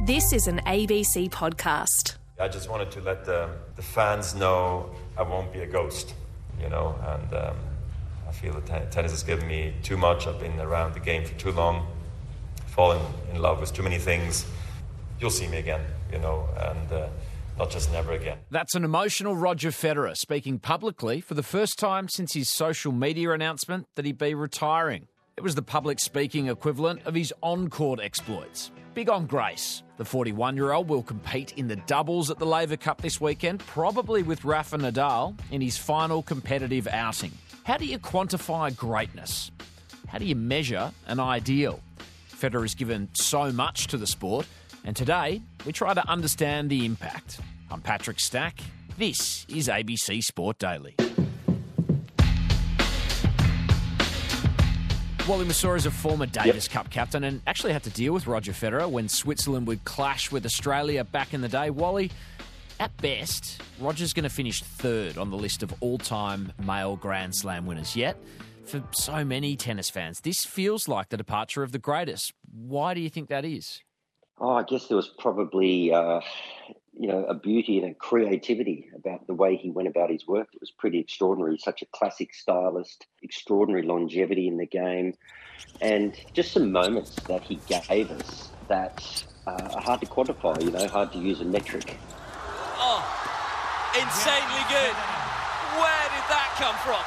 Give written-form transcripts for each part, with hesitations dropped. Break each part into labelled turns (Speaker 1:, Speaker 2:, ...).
Speaker 1: This is an ABC podcast.
Speaker 2: I just wanted to let the fans know I won't be a ghost, and I feel that tennis has given me too much. I've been around the game for too long, fallen in love with too many things. You'll see me again, and not just never again.
Speaker 3: That's an emotional Roger Federer speaking publicly for the first time since his social media announcement that he'd be retiring. It was the public speaking equivalent of his on-court exploits. Big on grace. The 41-year-old will compete in the doubles at the Laver Cup this weekend, probably with Rafa Nadal in his final competitive outing. How do you quantify greatness? How do you measure an ideal? Federer has given so much to the sport, and today we try to understand the impact. I'm Patrick Stack. This is ABC Sport Daily. Wally Masur is a former Davis Cup captain and actually had to deal with Roger Federer when Switzerland would clash with Australia back in the day. Wally, at best, Roger's going to finish third on the list of all-time male Grand Slam winners. Yet, for so many tennis fans, this feels like the departure of the greatest. Why do you think that is?
Speaker 4: Oh, I guess there was probably, a beauty and a creativity about the way he went about his work. It was pretty extraordinary. Such a classic stylist, extraordinary longevity in the game, and just some moments that he gave us that are hard to quantify, hard to use a metric.
Speaker 5: Oh, insanely good. Where did that come from?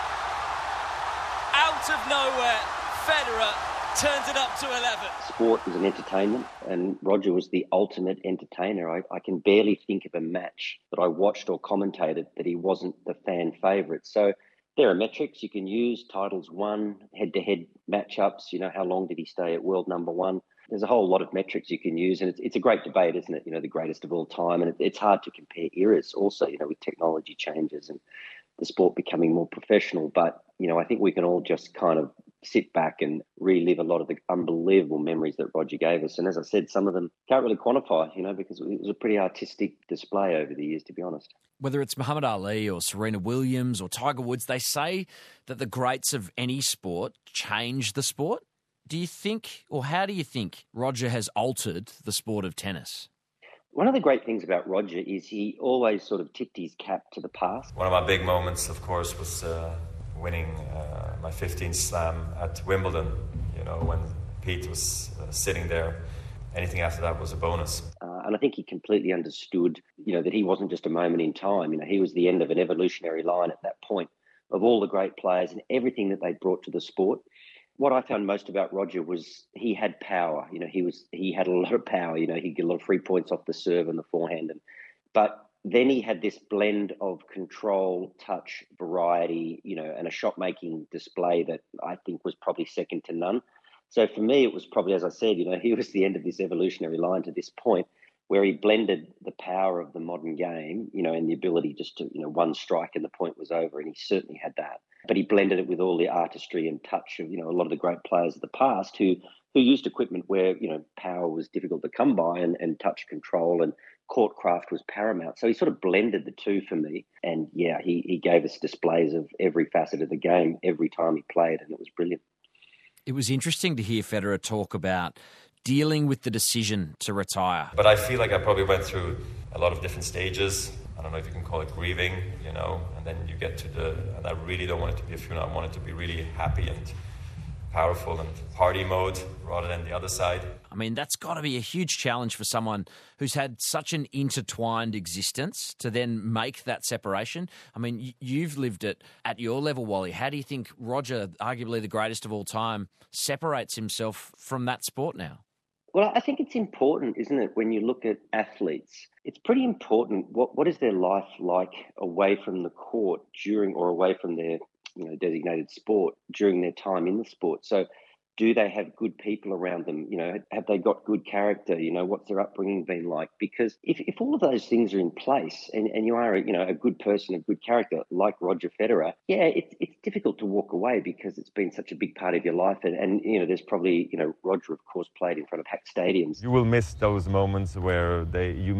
Speaker 5: Out of nowhere, Federer turns it up to 11.
Speaker 4: Sport is an entertainment, and Roger was the ultimate entertainer. I can barely think of a match that I watched or commentated that he wasn't the fan favourite. So there are metrics you can use, titles won, head-to-head matchups, how long did he stay at world number one? There's a whole lot of metrics you can use, and it's a great debate, isn't it? The greatest of all time, and it's hard to compare eras also, with technology changes and the sport becoming more professional. But, I think we can all just kind of sit back and relive a lot of the unbelievable memories that Roger gave us. And as I said, some of them can't really quantify, because it was a pretty artistic display over the years, to be honest.
Speaker 3: Whether it's Muhammad Ali or Serena Williams or Tiger Woods, they say that the greats of any sport change the sport. Do you think, or how do you think Roger has altered the sport of tennis?
Speaker 4: One of the great things about Roger is he always sort of tipped his cap to the past.
Speaker 2: One of my big moments, of course, was winning my 15th slam at Wimbledon, when Pete was sitting there. Anything after that was a bonus.
Speaker 4: And I think he completely understood, that he wasn't just a moment in time. He was the end of an evolutionary line at that point of all the great players and everything that they brought to the sport. What I found most about Roger was he had power. He had a lot of power. He'd get a lot of free points off the serve and the forehand. But then he had this blend of control, touch, variety, and a shot-making display that I think was probably second to none. So for me, it was probably, as I said, he was the end of this evolutionary line to this point where he blended the power of the modern game, and the ability just to, one strike and the point was over, and he certainly had that. But he blended it with all the artistry and touch of, a lot of the great players of the past who used equipment where, power was difficult to come by and touch control and court craft was paramount. So he sort of blended the two for me. And yeah, he gave us displays of every facet of the game every time he played, and it was brilliant.
Speaker 3: It was interesting to hear Federer talk about dealing with the decision to retire.
Speaker 2: But I feel like I probably went through a lot of different stages. I don't know if you can call it grieving, and then you get to and I really don't want it to be a funeral. I want it to be really happy and powerful and party mode rather than the other side.
Speaker 3: I mean, that's got to be a huge challenge for someone who's had such an intertwined existence to then make that separation. I mean, you've lived it at your level, Wally. How do you think Roger, arguably the greatest of all time, separates himself from that sport now?
Speaker 4: Well, I think it's important, isn't it, when you look at athletes? It's pretty important. What is their life like away from the court during or away from their designated sport during their time in the sport? So do they have good people around them? Have they got good character? What's their upbringing been like? Because if all of those things are in place and you are, a good person, a good character like Roger Federer, yeah, it's difficult to walk away because it's been such a big part of your life. And there's probably, Roger, of course, played in front of packed stadiums.
Speaker 6: You will miss those moments where you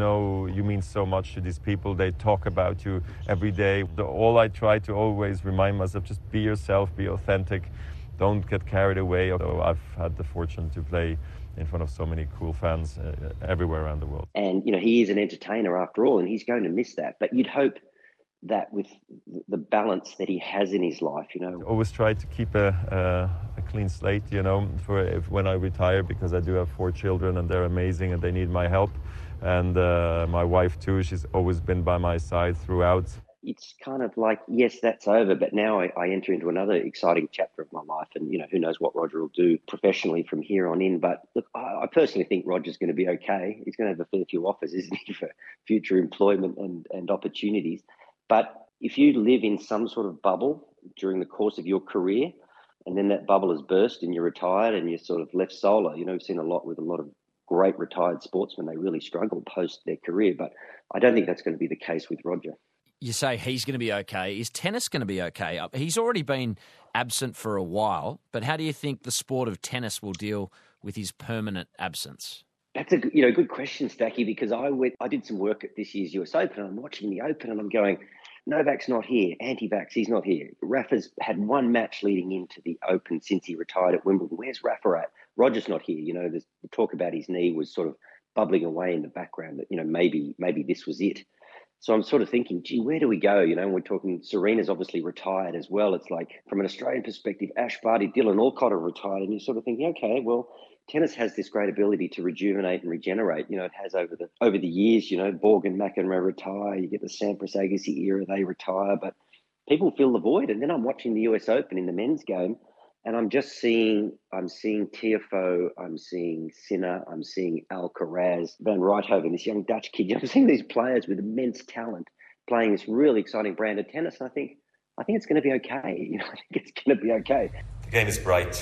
Speaker 6: mean so much to these people. They talk about you every day. All I try to always remind myself, just be yourself, be authentic. don't get carried away. Although I've had the fortune to play in front of so many cool fans everywhere around the world.
Speaker 4: And, he is an entertainer after all, and he's going to miss that. But you'd hope that with the balance that he has in his life,
Speaker 6: Always try to keep a clean slate, for when I retire, because I do have 4 children and they're amazing and they need my help. And my wife too, she's always been by my side throughout.
Speaker 4: It's kind of like, yes, that's over, but now I enter into another exciting chapter of my life, and who knows what Roger will do professionally from here on in. But look, I personally think Roger's going to be okay. He's going to have a fair few offers, isn't he, for future employment and opportunities. But if you live in some sort of bubble during the course of your career, and then that bubble has burst and you're retired and you're sort of left solo, we've seen a lot with a lot of great retired sportsmen. They really struggle post their career, but I don't think that's going to be the case with Roger.
Speaker 3: You say he's going to be okay. Is tennis going to be okay? He's already been absent for a while, but how do you think the sport of tennis will deal with his permanent absence?
Speaker 4: That's a good question, Stacky, because I did some work at this year's US Open, and I'm watching the Open and I'm going, Novak's not here, anti-vax, he's not here. Rafa's had one match leading into the Open since he retired at Wimbledon. Where's Rafa at? Roger's not here. There's the talk about his knee was sort of bubbling away in the background that, maybe this was it. So I'm sort of thinking, gee, where do we go? We're talking Serena's obviously retired as well. It's like, from an Australian perspective, Ash Barty, Dylan Alcott are retired. And you're sort of thinking, okay, well, tennis has this great ability to rejuvenate and regenerate. It has over the years, Borg and McEnroe retire. You get the Sampras Agassi era, they retire. But people fill the void. And then I'm watching the US Open in the men's game, and I'm seeing Tiafoe, I'm seeing Sinner, I'm seeing Alcaraz, Van Rijthoven, this young Dutch kid. I'm seeing these players with immense talent playing this really exciting brand of tennis. And I think it's going to be okay. I think it's going to be okay.
Speaker 2: The game is bright.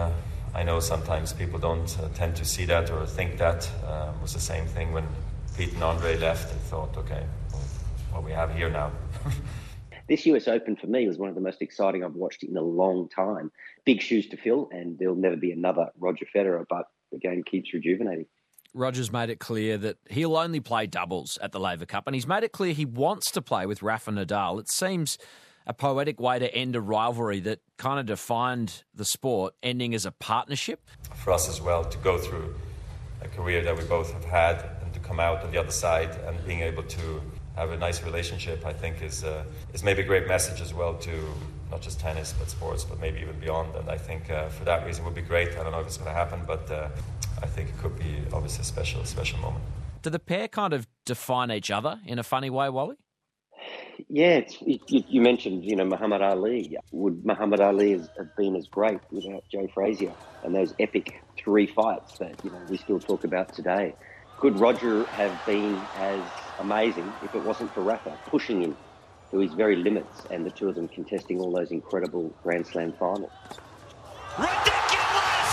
Speaker 2: I know sometimes people don't tend to see that or think that. It was the same thing when Pete and Andre left and thought, okay, well, what we have here now.
Speaker 4: This US Open for me was one of the most exciting I've watched in a long time. Big shoes to fill, and there'll never be another Roger Federer, but the game keeps rejuvenating.
Speaker 3: Roger's made it clear that he'll only play doubles at the Laver Cup, and he's made it clear he wants to play with Rafa Nadal. It seems a poetic way to end a rivalry that kind of defined the sport, ending as a partnership.
Speaker 2: For us as well, to go through a career that we both have had and to come out on the other side and being able to have a nice relationship, I think is maybe a great message as well to not just tennis but sports, but maybe even beyond. And I think for that reason it would be great. I don't know if it's going to happen, but I think it could be obviously a special moment.
Speaker 3: Do the pair kind of define each other in a funny way, Wally?
Speaker 4: Yeah, you mentioned, Muhammad Ali. Would Muhammad Ali have been as great without Joe Frazier and those epic 3 fights that we still talk about today? Could Roger have been as amazing if it wasn't for Rafa pushing him to his very limits and the two of them contesting all those incredible Grand Slam finals?
Speaker 7: Ridiculous!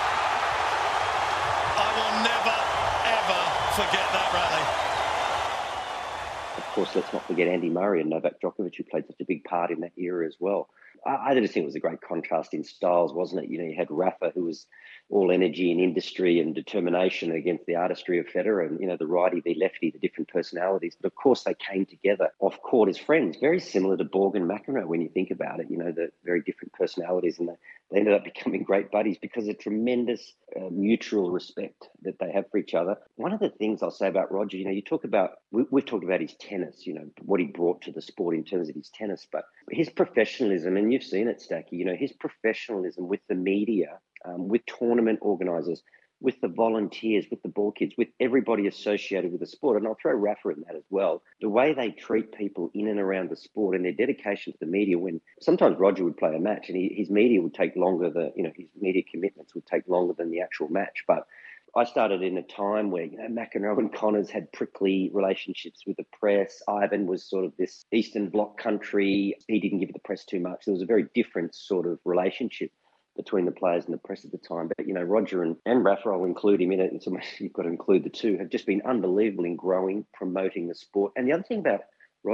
Speaker 7: I will never, ever forget that rally.
Speaker 4: Of course, let's not forget Andy Murray and Novak Djokovic, who played such a big part in that era as well. I just think it was a great contrast in styles, wasn't it? You had Rafa, who was all energy and industry and determination against the artistry of Federer, and, the righty, the lefty, the different personalities. But of course, they came together off court as friends, very similar to Borg and McEnroe when you think about it, the very different personalities. And they ended up becoming great buddies because of tremendous mutual respect that they have for each other. One of the things I'll say about Roger, you talk about, we've talked about his tennis, what he brought to the sport in terms of his tennis, but his professionalism, and you've seen it, Stacky, his professionalism with the media, with tournament organisers, with the volunteers, with the ball kids, with everybody associated with the sport. And I'll throw Rafa in that as well. The way they treat people in and around the sport and their dedication to the media, when sometimes Roger would play a match and his media would take longer, his media commitments would take longer than the actual match. But I started in a time where, McEnroe and Connors had prickly relationships with the press. Ivan was sort of this Eastern Bloc country. He didn't give the press too much. There was a very different sort of relationship between the players and the press at the time. But, Roger and Rafa, I'll include him in it, and so you've got to include the two, have just been unbelievable in growing, promoting the sport. And the other thing about Roger,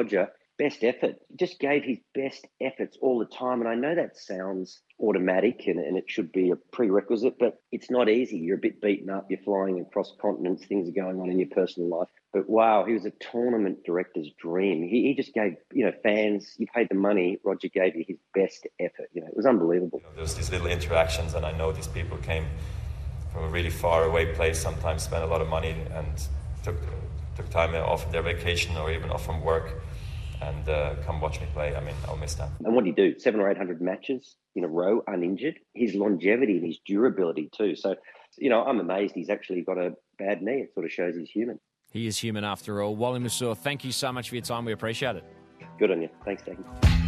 Speaker 4: best effort. He just gave his best efforts all the time. And I know that sounds automatic and it should be a prerequisite, but it's not easy. You're a bit beaten up. You're flying across continents. Things are going on in your personal life. But wow, he was a tournament director's dream. He just gave, fans, you paid the money, Roger gave you his best effort. It was unbelievable.
Speaker 2: There was these little interactions, and I know these people came from a really far away place, sometimes spent a lot of money and took time off their vacation or even off from work and come watch me play. I mean, I'll miss that.
Speaker 4: And what did he do? 700 or 800 matches in a row, uninjured. His longevity and his durability too. So, I'm amazed he's actually got a bad knee. It sort of shows he's human.
Speaker 3: He is human after all. Wally Masur, thank you so much for your time. We appreciate it.
Speaker 4: Good on you. Thanks, Jackie.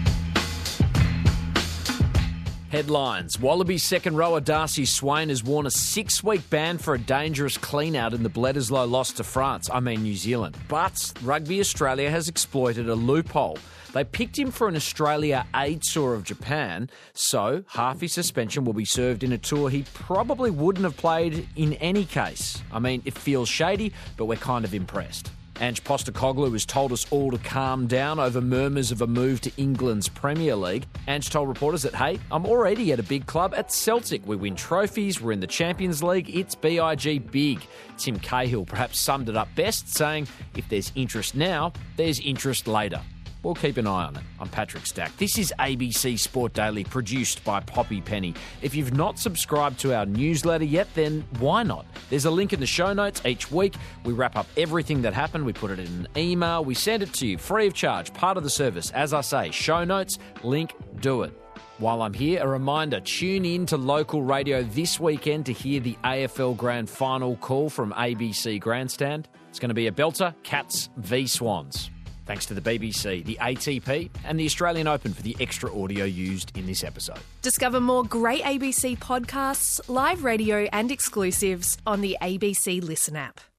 Speaker 3: Headlines. Wallabies second rower Darcy Swain has worn a 6-week ban for a dangerous clean-out in the Bledisloe loss to France, New Zealand. But Rugby Australia has exploited a loophole. They picked him for an Australia A tour of Japan, so half his suspension will be served in a tour he probably wouldn't have played in any case. It feels shady, but we're kind of impressed. Ange Postecoglou has told us all to calm down over murmurs of a move to England's Premier League. Ange told reporters that, hey, I'm already at a big club at Celtic. We win trophies, we're in the Champions League, it's BIG big. Tim Cahill perhaps summed it up best, saying, if there's interest now, there's interest later. We'll keep an eye on it. I'm Patrick Stack. This is ABC Sport Daily, produced by Poppy Penny. If you've not subscribed to our newsletter yet, then why not? There's a link in the show notes each week. We wrap up everything that happened. We put it in an email. We send it to you free of charge, part of the service. As I say, show notes, link, do it. While I'm here, a reminder, tune in to local radio this weekend to hear the AFL Grand Final call from ABC Grandstand. It's going to be a belter, Cats v Swans. Thanks to the BBC, the ATP and the Australian Open for the extra audio used in this episode.
Speaker 1: Discover more great ABC podcasts, live radio and exclusives on the ABC Listen app.